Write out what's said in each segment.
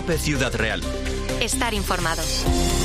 Cope Ciudad Real. Estar informados.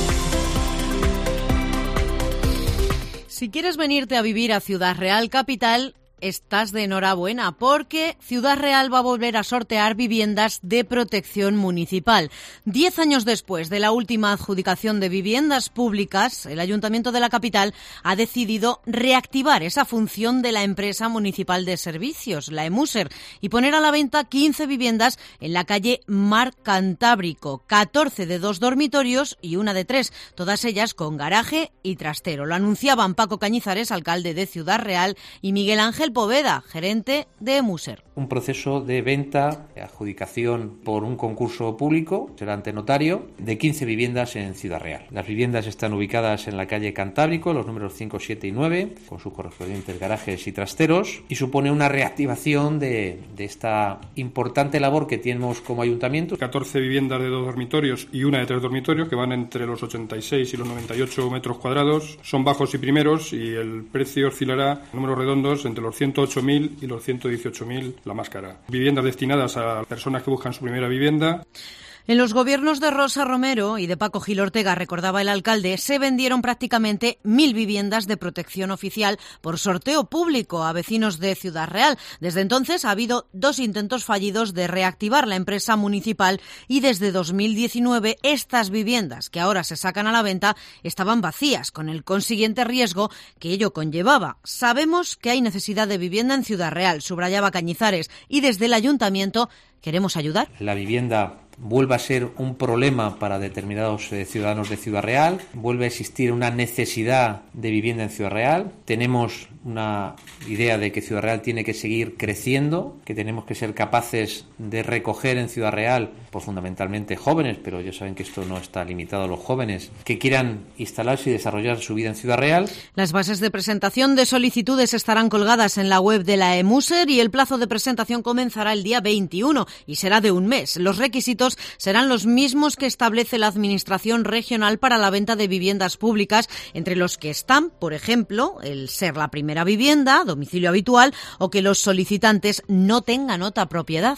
Si quieres venirte a vivir a Ciudad Real Capital, estás de enhorabuena porque Ciudad Real va a volver a sortear viviendas de protección municipal. 10 años después de la última adjudicación de viviendas públicas, el Ayuntamiento de la capital ha decidido reactivar esa función de la empresa municipal de servicios, la EMUSER, y poner a la venta 15 viviendas en la calle Mar Cantábrico, 14 de 2 dormitorios y una de 3, todas ellas con garaje y trastero. Lo anunciaban Paco Cañizares, alcalde de Ciudad Real, y Miguel Ángel Poveda, gerente de EMUSER. Un proceso de venta, adjudicación por un concurso público, será ante notario, de 15 viviendas en Ciudad Real. Las viviendas están ubicadas en la calle Cantábrico, los números 5, 7 y 9, con sus correspondientes garajes y trasteros, y supone una reactivación de esta importante labor que tenemos como ayuntamiento. 14 viviendas de 2 dormitorios y una de 3 dormitorios, que van entre los 86 y los 98 metros cuadrados. Son bajos y primeros y el precio oscilará, números redondos, entre los 108.000 y los 118.000 la más cara. Viviendas destinadas a personas que buscan su primera vivienda. En los gobiernos de Rosa Romero y de Paco Gil Ortega, recordaba el alcalde, se vendieron prácticamente 1.000 viviendas de protección oficial por sorteo público a vecinos de Ciudad Real. Desde entonces ha habido 2 intentos fallidos de reactivar la empresa municipal y desde 2019 estas viviendas que ahora se sacan a la venta estaban vacías, con el consiguiente riesgo que ello conllevaba. Sabemos que hay necesidad de vivienda en Ciudad Real, subrayaba Cañizares, y desde el ayuntamiento queremos ayudar. La vivienda vuelve a ser un problema para determinados ciudadanos de Ciudad Real, vuelve a existir una necesidad de vivienda en Ciudad Real. Tenemos una idea de que Ciudad Real tiene que seguir creciendo, que tenemos que ser capaces de recoger en Ciudad Real, pues fundamentalmente jóvenes, pero ya saben que esto no está limitado a los jóvenes, que quieran instalarse y desarrollar su vida en Ciudad Real. Las bases de presentación de solicitudes estarán colgadas en la web de la EMUSER y el plazo de presentación comenzará el día 21 y será de un mes. Los requisitos serán los mismos que establece la Administración regional para la venta de viviendas públicas, entre los que están, por ejemplo, el ser la primera vivienda, domicilio habitual, o que los solicitantes no tengan otra propiedad.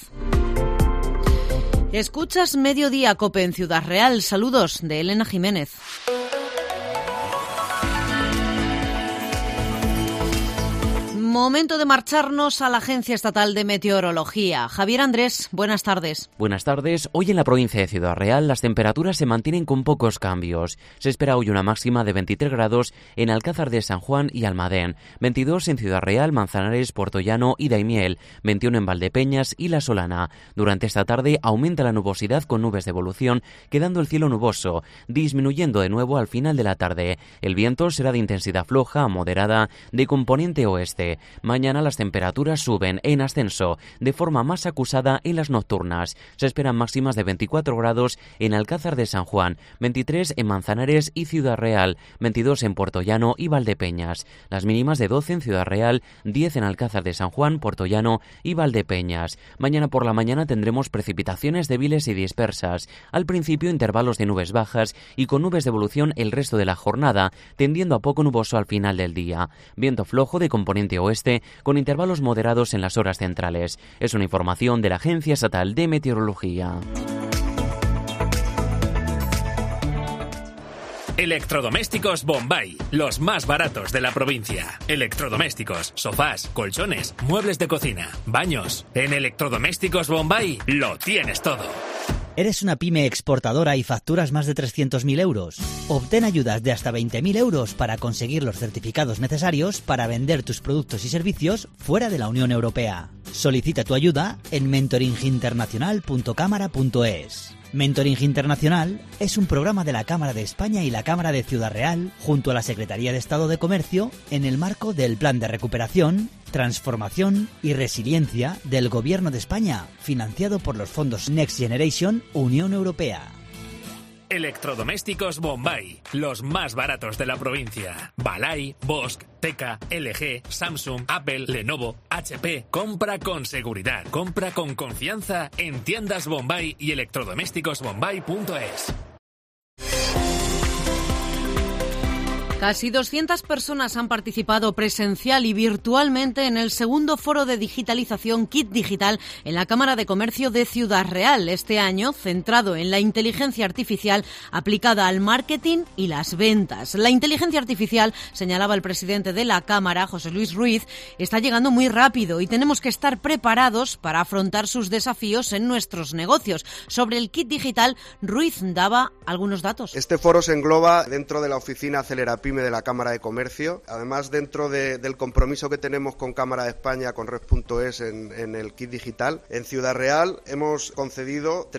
Escuchas Mediodía Cope en Ciudad Real. Saludos de Elena Jiménez. Momento de marcharnos a la Agencia Estatal de Meteorología. Javier Andrés, buenas tardes. Buenas tardes. Hoy en la provincia de Ciudad Real las temperaturas se mantienen con pocos cambios. Se espera hoy una máxima de 23 grados en Alcázar de San Juan y Almadén, 22 en Ciudad Real, Manzanares, Puertollano y Daimiel, 21 en Valdepeñas y La Solana. Durante esta tarde aumenta la nubosidad con nubes de evolución, quedando el cielo nuboso, disminuyendo de nuevo al final de la tarde. El viento será de intensidad floja a moderada de componente oeste. Mañana las temperaturas suben en ascenso, de forma más acusada en las nocturnas. Se esperan máximas de 24 grados en Alcázar de San Juan, 23 en Manzanares y Ciudad Real, 22 en Puertollano y Valdepeñas. Las mínimas de 12 en Ciudad Real, 10 en Alcázar de San Juan, Puertollano y Valdepeñas. Mañana por la mañana tendremos precipitaciones débiles y dispersas. Al principio intervalos de nubes bajas y con nubes de evolución el resto de la jornada, tendiendo a poco nuboso al final del día. Viento flojo de componente oeste con intervalos moderados en las horas centrales. Es una información de la Agencia Estatal de Meteorología. Electrodomésticos Bombay, los más baratos de la provincia. Electrodomésticos, sofás, colchones, muebles de cocina, baños. En Electrodomésticos Bombay lo tienes todo. ¿Eres una pyme exportadora y facturas más de 300.000 euros? Obtén ayudas de hasta 20.000 euros para conseguir los certificados necesarios para vender tus productos y servicios fuera de la Unión Europea. Solicita tu ayuda en mentoringinternacional.cámara.es. Mentoring Internacional es un programa de la Cámara de España y la Cámara de Ciudad Real junto a la Secretaría de Estado de Comercio en el marco del Plan de Recuperación, Transformación y Resiliencia del Gobierno de España, financiado por los fondos Next Generation Unión Europea. Electrodomésticos Bombay, los más baratos de la provincia. Balay, Bosch, Teka, LG, Samsung, Apple, Lenovo, HP. Compra con seguridad, compra con confianza en tiendas Bombay y electrodomésticosbombay.es. Casi 200 personas han participado presencial y virtualmente en el segundo foro de digitalización Kit Digital en la Cámara de Comercio de Ciudad Real, este año centrado en la inteligencia artificial aplicada al marketing y las ventas. La inteligencia artificial, señalaba el presidente de la Cámara, José Luis Ruiz, está llegando muy rápido y tenemos que estar preparados para afrontar sus desafíos en nuestros negocios. Sobre el Kit Digital, Ruiz daba algunos datos. Este foro se engloba dentro de la oficina Acelerapyme de la Cámara de Comercio. Además, dentro del compromiso que tenemos con Cámara de España, con Red.es en el Kit Digital, en Ciudad Real hemos concedido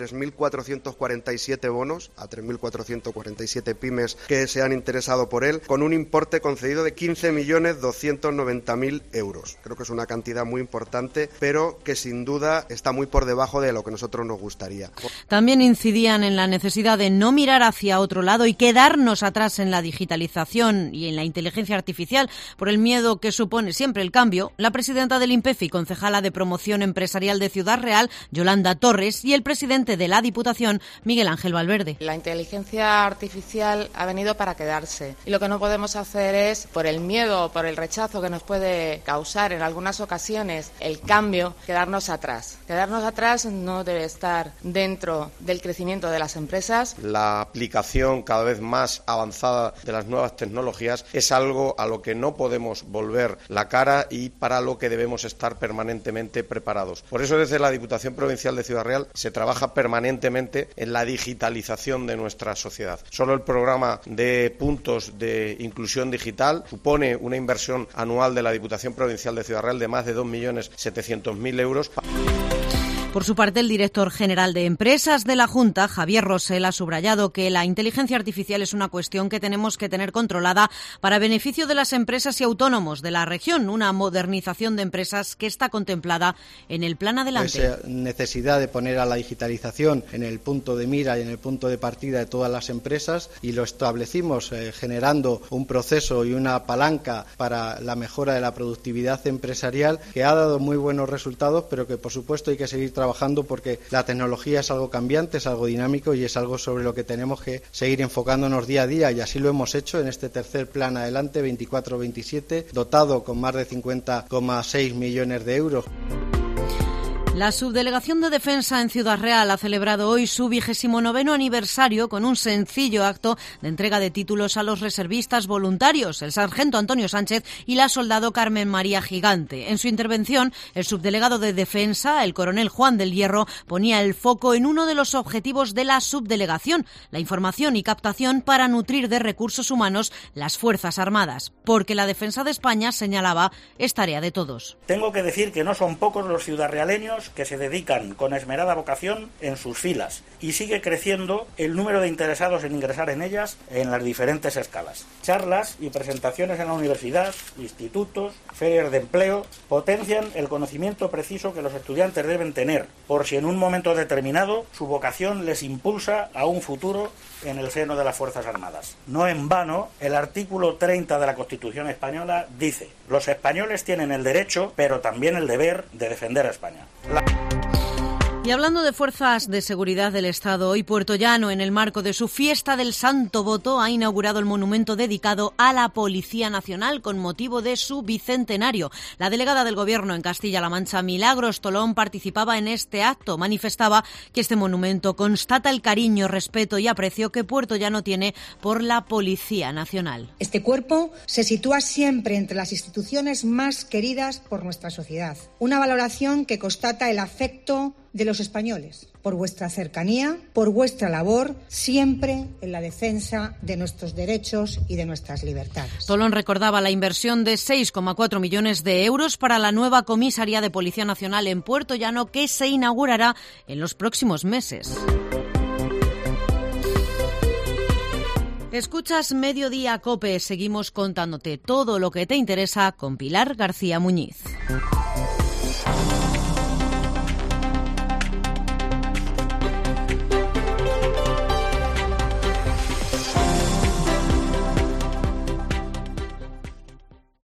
3.447 bonos a 3.447 pymes que se han interesado por él, con un importe concedido de 15.290.000 euros. Creo que es una cantidad muy importante, pero que sin duda está muy por debajo de lo que nosotros nos gustaría. También incidían en la necesidad de no mirar hacia otro lado y quedarnos atrás en la digitalización y en la inteligencia artificial por el miedo que supone siempre el cambio. La presidenta del INPEF y concejala de promoción empresarial de Ciudad Real, Yolanda Torres, y el presidente de la Diputación, Miguel Ángel Valverde. La inteligencia artificial ha venido para quedarse y lo que no podemos hacer es, por el miedo o por el rechazo que nos puede causar en algunas ocasiones el cambio, quedarnos atrás. Quedarnos atrás no debe estar dentro del crecimiento de las empresas. La aplicación cada vez más avanzada de las nuevas tecnologías es algo a lo que no podemos volver la cara y para lo que debemos estar permanentemente preparados. Por eso desde la Diputación Provincial de Ciudad Real se trabaja permanentemente en la digitalización de nuestra sociedad. Solo el programa de puntos de inclusión digital supone una inversión anual de la Diputación Provincial de Ciudad Real de más de 2.700.000 euros. Por su parte, el director general de Empresas de la Junta, Javier Rosell, ha subrayado que la inteligencia artificial es una cuestión que tenemos que tener controlada para beneficio de las empresas y autónomos de la región, una modernización de empresas que está contemplada en el Plan Adelante. Esa necesidad de poner a la digitalización en el punto de mira y en el punto de partida de todas las empresas, y lo establecimos generando un proceso y una palanca para la mejora de la productividad empresarial que ha dado muy buenos resultados, pero que por supuesto hay que seguir trabajando porque la tecnología es algo cambiante, es algo dinámico y es algo sobre lo que tenemos que seguir enfocándonos día a día, y así lo hemos hecho en este tercer Plan Adelante 24-27, dotado con más de 50,6 millones de euros. La Subdelegación de Defensa en Ciudad Real ha celebrado hoy su 29º aniversario con un sencillo acto de entrega de títulos a los reservistas voluntarios, el sargento Antonio Sánchez y la soldado Carmen María Gigante. En su intervención, el subdelegado de Defensa, el coronel Juan del Hierro, ponía el foco en uno de los objetivos de la subdelegación, la información y captación para nutrir de recursos humanos las Fuerzas Armadas, porque la defensa de España, señalaba, es tarea de todos. Tengo que decir que no son pocos los ciudadraleños que se dedican con esmerada vocación en sus filas, y sigue creciendo el número de interesados en ingresar en ellas en las diferentes escalas. Charlas y presentaciones en la universidad, institutos, ferias de empleo potencian el conocimiento preciso que los estudiantes deben tener, por si en un momento determinado su vocación les impulsa a un futuro en el seno de las Fuerzas Armadas. No en vano, el artículo 30 de la Constitución española dice: los españoles tienen el derecho, pero también el deber de defender a España. Y hablando de fuerzas de seguridad del Estado, hoy Puertollano, en el marco de su fiesta del Santo Voto, ha inaugurado el monumento dedicado a la Policía Nacional con motivo de su bicentenario. La delegada del Gobierno en Castilla-La Mancha, Milagros Tolón, participaba en este acto. Manifestaba que este monumento constata el cariño, respeto y aprecio que Puertollano tiene por la Policía Nacional. Este cuerpo se sitúa siempre entre las instituciones más queridas por nuestra sociedad. Una valoración que constata el afecto de los españoles por vuestra cercanía, por vuestra labor, siempre en la defensa de nuestros derechos y de nuestras libertades. Tolón recordaba la inversión de 6,4 millones de euros para la nueva comisaría de Policía Nacional en Puertollano, que se inaugurará en los próximos meses. Escuchas Mediodía COPE. Seguimos contándote todo lo que te interesa con Pilar García Muñiz.